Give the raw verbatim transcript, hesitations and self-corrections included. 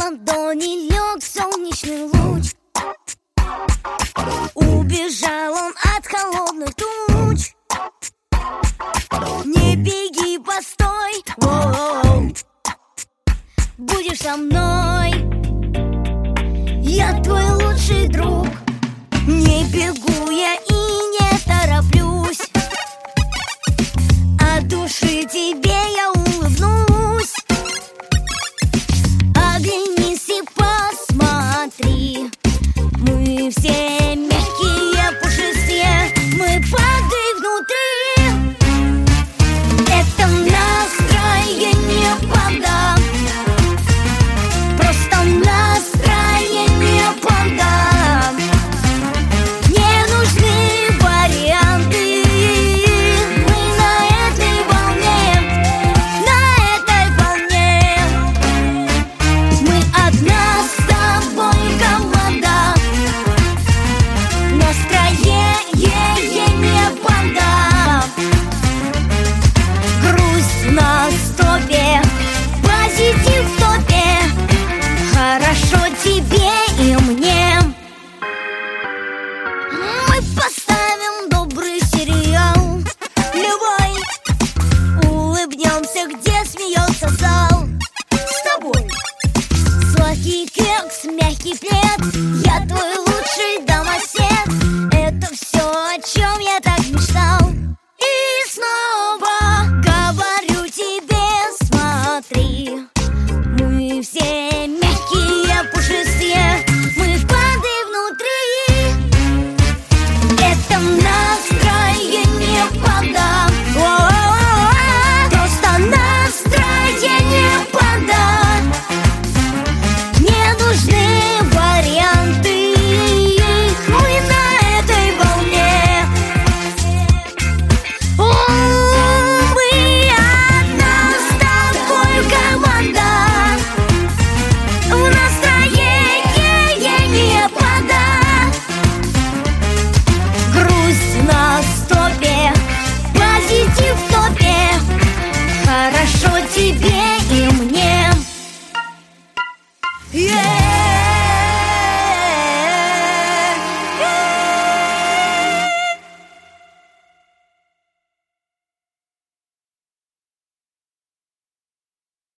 ладони лег солнечный луч. Убежал он от холодных туч. Не беги, постой, воу. Будешь со мной, я твой лучший друг. Не бегу я и не тороплюсь, от души тебе я улыбнусь. Оглянись и посмотри, мы все мягкие, пушистые, мы падаем внутри. Это настроение панда, просто настроение панда. Не нужны варианты, мы на этой волне, на этой волне. Мы одна с тобой команда, настроение не панда. Грусть на стопе, позитив в топе, хорошо тебе и мне. Мы поставим добрый сериал, любой, улыбнемся, где смеется зал. С тобой сладкий кекс, мягкий плед, я твой лучший домосед. Это все, о чем я так мечтал. И снова говорю тебе, смотри, мы все мягкие, пушистые, мы падаем внутри. Это настроение панда, о-о-о-о. Просто настроение панда. Не нужны варианты, мы на этой волне. О, мы одна с тобой команда, в настроение не панда. Грусть на стопе, позитив в топе, хорошо тебе и мне. Yeah!